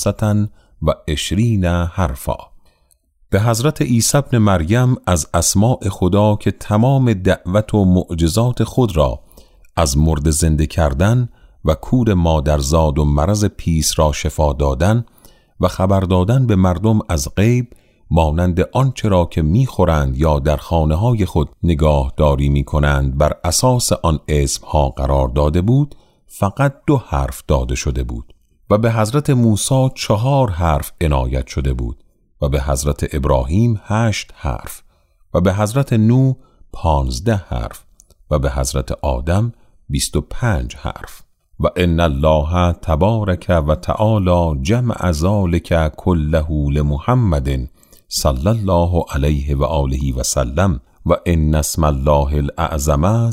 25 حرفا. به حضرت عیسی ابن مریم از اسماء خدا که تمام دعوت و معجزات خود را از مرده زنده کردن و کور مادرزاد و مرض پیس را شفا دادن و خبر دادن به مردم از غیب مانند آنچه را که می‌خورند یا در خانه‌های خود نگاهداری می‌کنند بر اساس آن اسمها قرار داده بود، فقط 2 حرف داده شده بود و به حضرت موسی 4 حرف عنایت شده بود و به حضرت ابراهیم 8 حرف و به حضرت نوح 15 حرف و به حضرت آدم 25 حرف. و ان الله تبارک و تعالی جمع ذلک كله لمحمد صلی الله علیه و آله و سلم و ان اسم الله الاعظم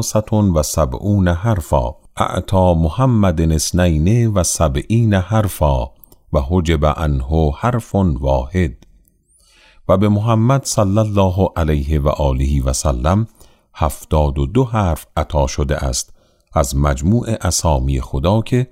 73 حرفا اعطى محمد 72 حرفا و حجب عنه حرف واحد. و به محمد صلی الله علیه و آله و سلم 72 حرف عطا شده است از مجموع اسامی خدا که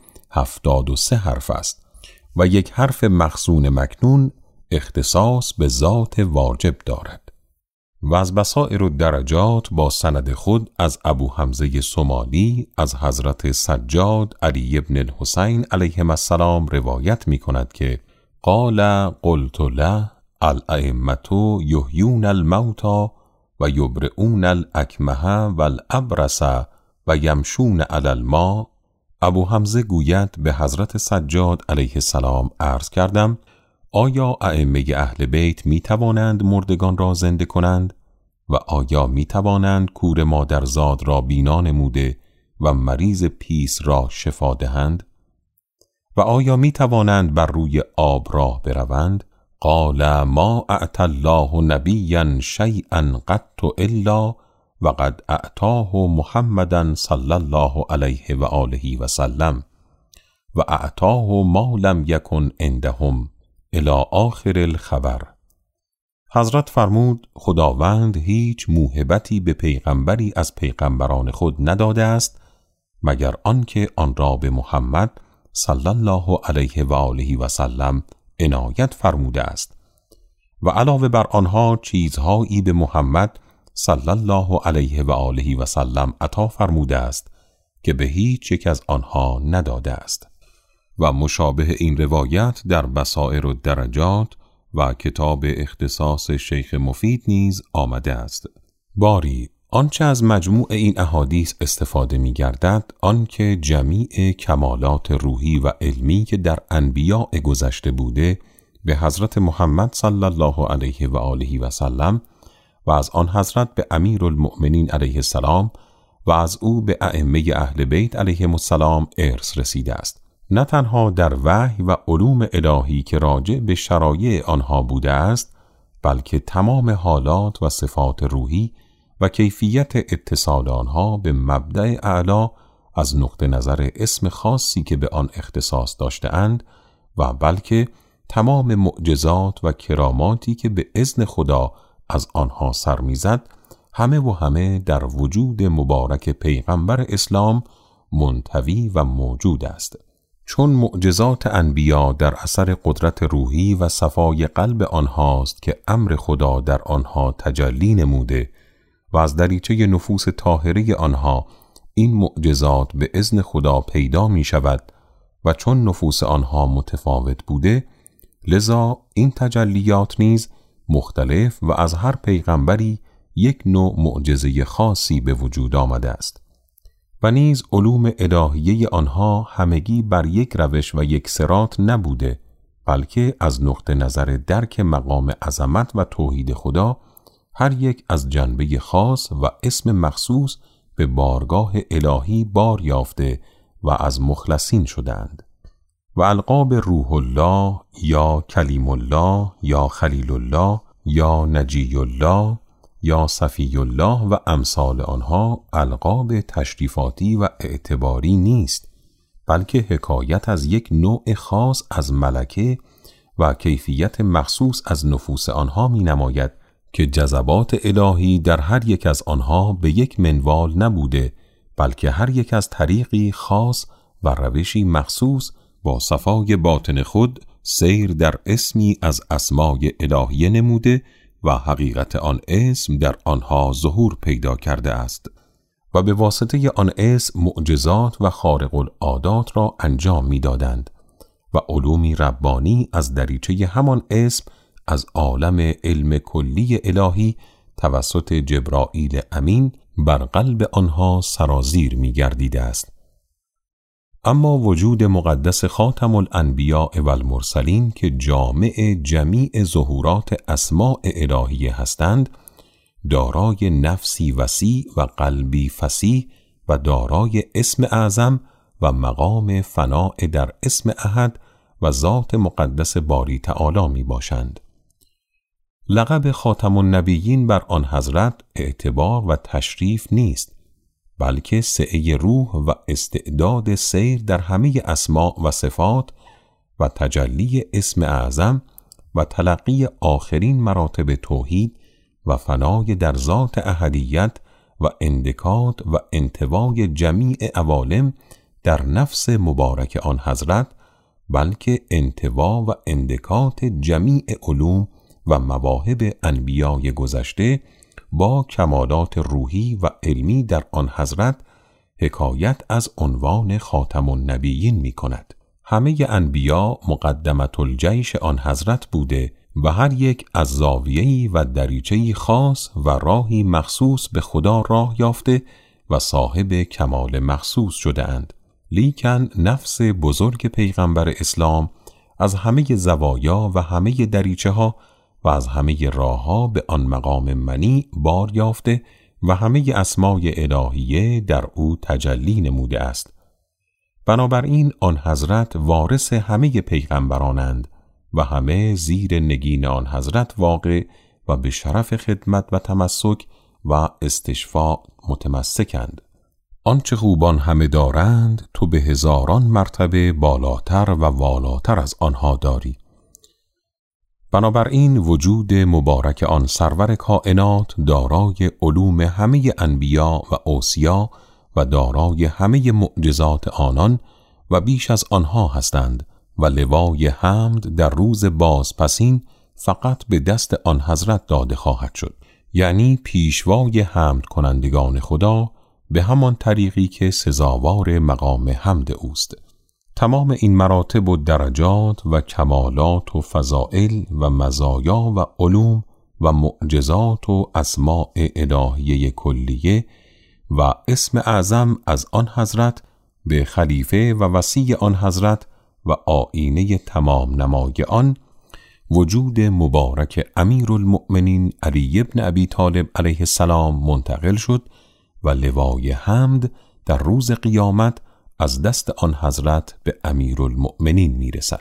73 حرف است و 1 حرف مخزون مکنون اختصاص به ذات واجب دارد. و از بصائر الدرجات با سند خود از ابو حمزه سمالی از حضرت سجاد علی ابن الحسین علیهم السلام روایت می کند که قال قلت له الائمة یحیون الموتى و یبرئون الاکمه و الابرص و یمشون علی الماء. ابو حمزه گوید به حضرت سجاد علیه السلام عرض کردم آیا ائمه اهل بیت می توانند مردگان را زنده کنند و آیا می توانند کور مادرزاد را بینا نموده و مریض پیس را شفا دهند و آیا می توانند بر روی آب راه بروند؟ قال ما اعطى الله نبیا شیئا قط الا وقد اعطاه محمدا صلی الله علیه و آله و سلم و اعطاه ما لم یکن عندهم الی آخر الخبر. حضرت فرمود خداوند هیچ موهبتی به پیغمبری از پیغمبران خود نداده است مگر آنکه آن را به محمد صلی الله علیه و آله و سلم عنایت فرموده است و علاوه بر آنها چیزهایی به محمد صلی الله علیه و آله و سلم عطا فرموده است که به هیچ یک از آنها نداده است. و مشابه این روایت در بصائر الدرجات و کتاب اختصاص شیخ مفید نیز آمده است. باری آنچه از مجموع این احادیث استفاده می گردد آنکه جمیع کمالات روحی و علمی که در انبیاء گذشته بوده به حضرت محمد صلی الله علیه و آله و سلم و از آن حضرت به امیرالمؤمنین علیه السلام و از او به ائمه اهل بیت علیهم السلام ارث رسیده است، نه تنها در وحی و علوم الهی که راجع به شرایع آنها بوده است، بلکه تمام حالات و صفات روحی و کیفیت اتصال آنها به مبدأ اعلی از نقطه نظر اسم خاصی که به آن اختصاص داشته‌اند و بلکه تمام معجزات و کراماتی که به اذن خدا از آنها سر می‌زد همه و همه در وجود مبارک پیغمبر اسلام منطوی و موجود است. چون معجزات انبیا در اثر قدرت روحی و صفای قلب آنهاست که امر خدا در آنها تجلی نموده و از دریچه نفوس طاهره آنها این معجزات به اذن خدا پیدا می شود و چون نفوس آنها متفاوت بوده، لذا این تجلیات نیز مختلف و از هر پیغمبری یک نوع معجزه خاصی به وجود آمده است. و نیز علوم الهیه آنها همگی بر یک روش و یک صراط نبوده، بلکه از نقطه نظر درک مقام عظمت و توحید خدا هر یک از جنبه خاص و اسم مخصوص به بارگاه الهی بار یافته و از مخلصین شدند. و القاب روح الله یا کلیم الله یا خلیل الله یا نجی الله یا صفی الله و امثال آنها القاب تشریفاتی و اعتباری نیست، بلکه حکایت از یک نوع خاص از ملکه و کیفیت مخصوص از نفوس آنها می نماید که جذبات الهی در هر یک از آنها به یک منوال نبوده، بلکه هر یک از طریقی خاص و روشی مخصوص با صفای باطن خود سیر در اسمی از اسمای الهیه نموده و حقیقت آن اسم در آنها ظهور پیدا کرده است و به واسطه آن اسم معجزات و خارق العادات را انجام می دادند و علومی ربانی از دریچه همان اسم از عالم علم کلی الهی توسط جبرائیل امین بر قلب آنها سرازیر می گردیده است. اما وجود مقدس خاتم الانبیاء و المرسلین که جامع جمیع ظهورات اسماء الهیه هستند، دارای نفسی وسیع و قلبی فصیح و دارای اسم اعظم و مقام فناء در اسم احد و ذات مقدس باری تعالی می باشند. لقب خاتم النبیین بر آن حضرت اعتبار و تشریف نیست، بلکه سعی روح و استعداد سیر در همه اسماء و صفات و تجلی اسم اعظم و تلقی آخرین مراتب توحید و فنای در ذات احدیت و اندکات و انطوای جمیع عوالم در نفس مبارک آن حضرت، بلکه انطوا و اندکات جمیع علوم و مواهب انبیای گذشته با کمالات روحی و علمی در آن حضرت حکایت از عنوان خاتم النبیین می کند. همه انبیا مقدمت الجیش آن حضرت بوده و هر یک از زاویه‌ای و دریچه‌ای خاص و راهی مخصوص به خدا راه یافته و صاحب کمال مخصوص شده اند. لیکن نفس بزرگ پیغمبر اسلام از همه زوایا و همه دریچه ها و از همه راه ها به آن مقام منی بار یافته و همه اسمای الهیه در او تجلی نموده است. بنابراین آن حضرت وارث همه پیغمبرانند و همه زیر نگین آن حضرت واقع و به شرف خدمت و تمسک و استشفاء متمسکند. آنچه خوبان همه دارند تو به هزاران مرتبه بالاتر و والاتر از آنها داری. بنابراین وجود مبارک آن سرور کائنات دارای علوم همه انبیا و اوصیا و دارای همه معجزات آنان و بیش از آنها هستند و لوای حمد در روز بازپسین فقط به دست آن حضرت داده خواهد شد، یعنی پیشوای حمد کنندگان خدا به همان طریقی که سزاوار مقام حمد اوست. تمام این مراتب و درجات و کمالات و فضائل و مزایا و علوم و معجزات و اسماء الهیه کلیه و اسم اعظم از آن حضرت به خلیفه و وصی آن حضرت و آیینه تمام نمای آن وجود مبارک امیرالمؤمنین علی ابن ابی طالب علیه السلام منتقل شد و لوای حمد در روز قیامت از دست آن حضرت به امیرالمؤمنین میرسد.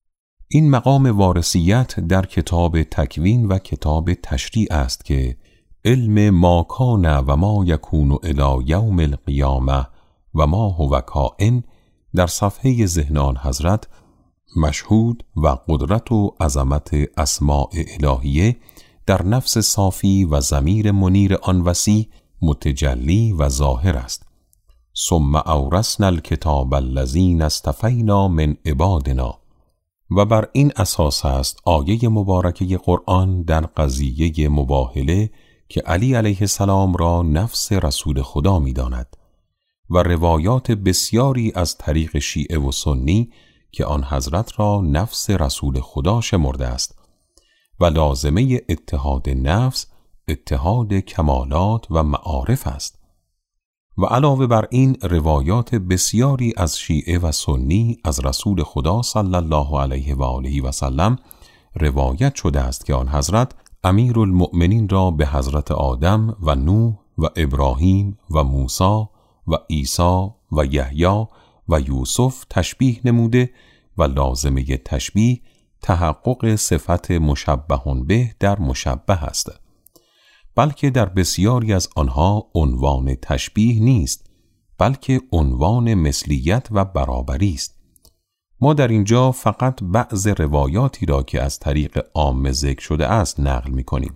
این مقام وارثیت در کتاب تکوین و کتاب تشریع است که علم ما کان و ما یکون الی یوم القیامه و ما هو کائن در صفحه ذهن حضرت مشهود و قدرت و عظمت اسماء الهیه در نفس صافی و ضمیر منیر آن وسیع متجلی و ظاهر است. ثم اورثنا الکتاب الذین اصطفینا من عبادنا. و بر این اساس است آیه مبارکه قرآن در قضیه مباهله که علی علیه السلام را نفس رسول خدا می داند و روایات بسیاری از طریق شیعه و سنی که آن حضرت را نفس رسول خدا شمرده است و لازمه اتحاد نفس اتحاد کمالات و معارف است. و علاوه بر این روایات بسیاری از شیعه و سنی از رسول خدا صلی الله علیه و آله و سلم روایت شده است که آن حضرت امیرالمؤمنین را به حضرت آدم و نوح و ابراهیم و موسی و عیسی و یحیی و یوسف تشبیه نموده و لازمه تشبیه تحقق صفت مشبه به در مشبه است، بلکه در بسیاری از آنها عنوان تشبیه نیست بلکه عنوان مثلیت و برابری است. ما در اینجا فقط بعض روایاتی را که از طریق عام ذکر شده است نقل می کنیم.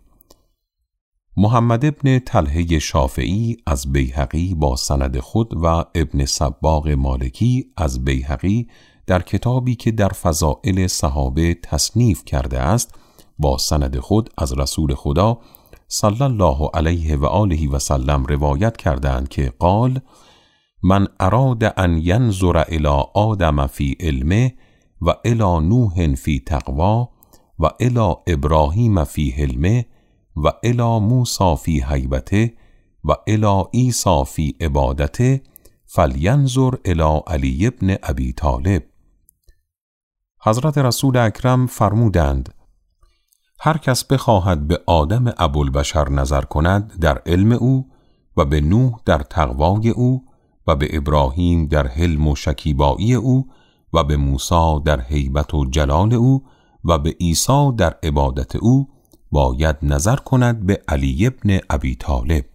محمد ابن طلحه شافعی از بیهقی با سند خود و ابن صباغ مالکی از بیهقی در کتابی که در فضائل صحابه تصنیف کرده است با سند خود از رسول خدا صلی الله علیه و آله و سلم روایت کردند که قال: من اراد ان ینظر الی آدم فی علمه و الی نوح فی تقوا و الی ابراهیم فی حلمه و الی موسی فی هیبته و الی عیسی فی عبادته فلینظر الی علی ابن ابی طالب. حضرت رسول اکرم فرمودند: هر کس بخواهد به آدم ابوالبشر نظر کند در علم او و به نوح در تقوای او و به ابراهیم در حلم و شکیبایی او و به موسی در هیبت و جلال او و به عیسی در عبادت او باید نظر کند به علی ابن ابی طالب.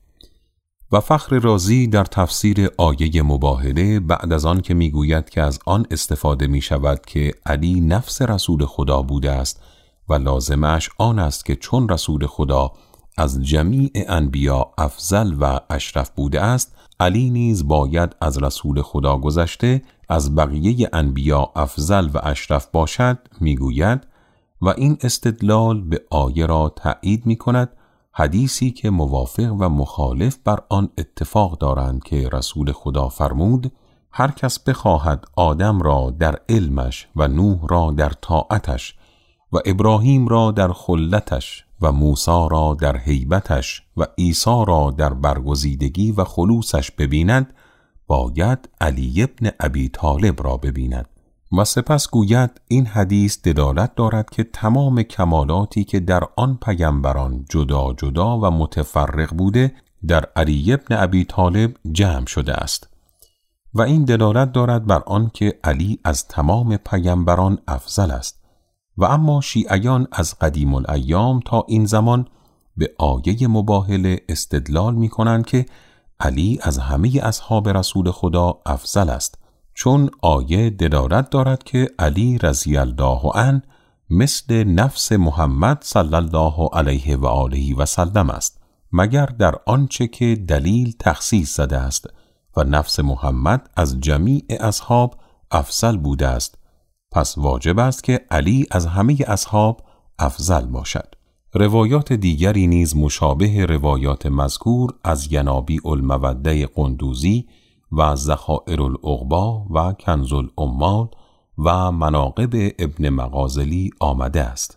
و فخر رازی در تفسیر آیه مباهله بعد از آن که میگوید که از آن استفاده می شود که علی نفس رسول خدا بوده است و لازمش آن است که چون رسول خدا از جمیع انبیا افضل و اشرف بوده است، علی نیز باید از رسول خدا گذشته از بقیه انبیا افضل و اشرف باشد. میگوید و این استدلال به آیه را تأیید می کند حدیثی که موافق و مخالف بر آن اتفاق دارند که رسول خدا فرمود: هر کس بخواهد آدم را در علمش و نوح را در طاعتش و ابراهیم را در خلتش و موسی را در هیبتش و عیسی را در برگزیدگی و خلوصش ببیند، باید علی ابن ابی طالب را ببیند. و سپس گوید این حدیث دلالت دارد که تمام کمالاتی که در آن پیامبران جدا جدا و متفرق بوده در علی ابن ابی طالب جمع شده است و این دلالت دارد بر آن که علی از تمام پیامبران افضل است. و اما شیعیان از قدیم الایام تا این زمان به آیه مباهله استدلال می کنند که علی از همه اصحاب رسول خدا افضل است، چون آیه دلالت دارد که علی رضی الله عنه مثل نفس محمد صلی الله علیه و آله و سلم است، مگر در آنچه که دلیل تخصیص زده است و نفس محمد از جمیع اصحاب افضل بوده است، پس واجب است که علی از همه اصحاب افضل باشد. روایات دیگری نیز مشابه روایات مذکور از ینابیع الموده قندوزی و ذخائر العقبی و کنز العمال و مناقب ابن مغازلی آمده است.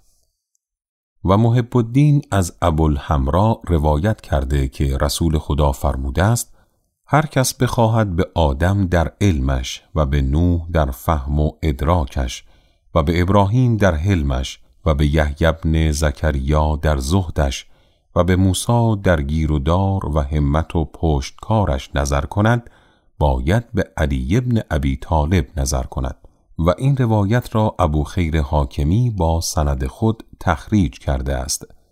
و محب الدین از ابوالحمرا روایت کرده که رسول خدا فرموده است: هر کس بخواهد به آدم در علمش و به نوح در فهم و ادراکش و به ابراهیم در حلمش و به یحیی ابن زکریا در زهدش و به موسی در گیر و دار و همت و پشتکارش نظر کند، باید به علی ابن ابی طالب نظر کند. و این روایت را ابو خیر حاکمی با سند خود تخریج کرده است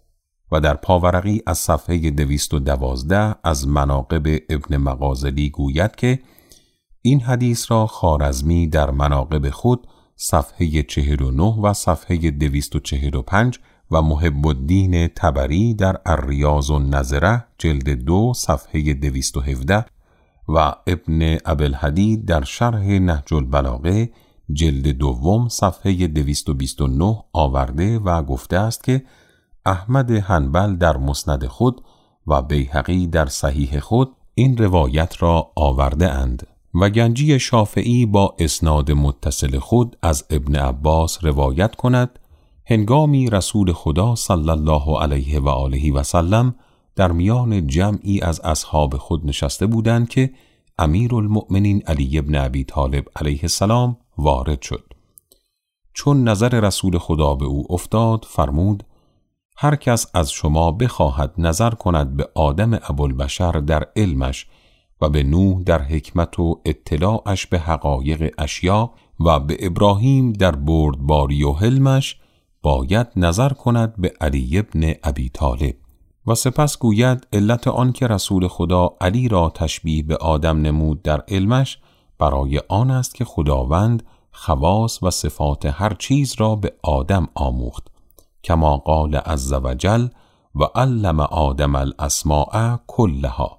و در پاورقی از صفحه 212 از مناقب ابن مغازلی گوید که این حدیث را خوارزمی در مناقب خود صفحه 49 و صفحه 245 و محب الدین طبری در الریاض النظره جلد 2 صفحه 217 و ابن ابوالحدید در شرح نهج البلاغه جلد 2 صفحه 229 آورده و گفته است که احمد حنبل در مسند خود و بیهقی در صحیح خود این روایت را آورده اند و گنجی شافعی با اسناد متصل خود از ابن عباس روایت کند هنگامی رسول خدا صلی الله علیه و آله و سلم در میان جمعی از اصحاب خود نشسته بودند که امیرالمؤمنین علی ابن ابی طالب علیه السلام وارد شد. چون نظر رسول خدا به او افتاد فرمود هر کس از شما بخواهد نظر کند به آدم ابوالبشر در علمش و به نوح در حکمت و اطلاعش به حقایق اشیا و به ابراهیم در بردباری و حلمش باید نظر کند به علی ابن ابی طالب و سپس گوید علت آن که رسول خدا علی را تشبیه به آدم نمود در علمش برای آن است که خداوند خواص و صفات هر چیز را به آدم آموخت کما قال عز وجل و علم آدم الاسماء کلها.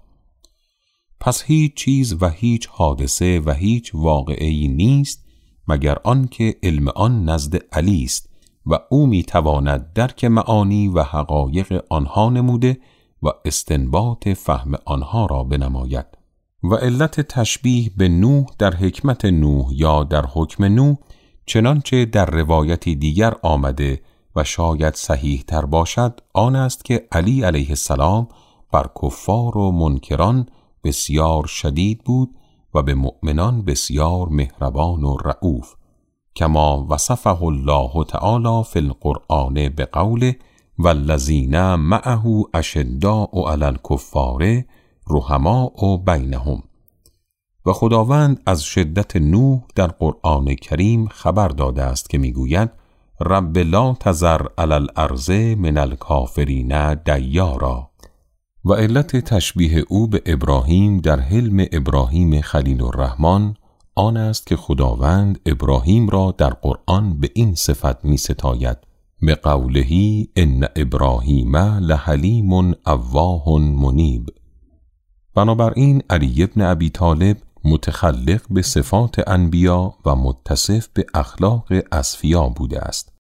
پس هیچ چیز و هیچ حادثه و هیچ واقعه‌ای نیست مگر آن که علم آن نزد علی است و او میتواند درک معانی و حقایق آنها نموده و استنباط فهم آنها را بنماید. و علت تشبیه به نوح در حکمت نوح یا در حکم نوح چنانچه در روایتی دیگر آمده و شاید صحیح تر باشد آن است که علی علیه السلام بر کفار و منکران بسیار شدید بود و به مؤمنان بسیار مهربان و رؤوف کما وصفه الله تعالی فی القرآن بقوله والذین معه اشداء علی الکفار رحماء بینهم. و خداوند از شدت نوح در قرآن کریم خبر داده است که میگوید رب لا تذر علی الارض من الکافرین دیارا. و علت تشبیه او به ابراهیم در حلم ابراهیم خلیل الرحمن آن است که خداوند ابراهیم را در قرآن به این صفت می ستاید به قوله ان ابراهیم لحلیم اواه منیب. بنابراین علی ابن ابی طالب متخلق به صفات انبیا و متصف به اخلاق اصفیا بوده است.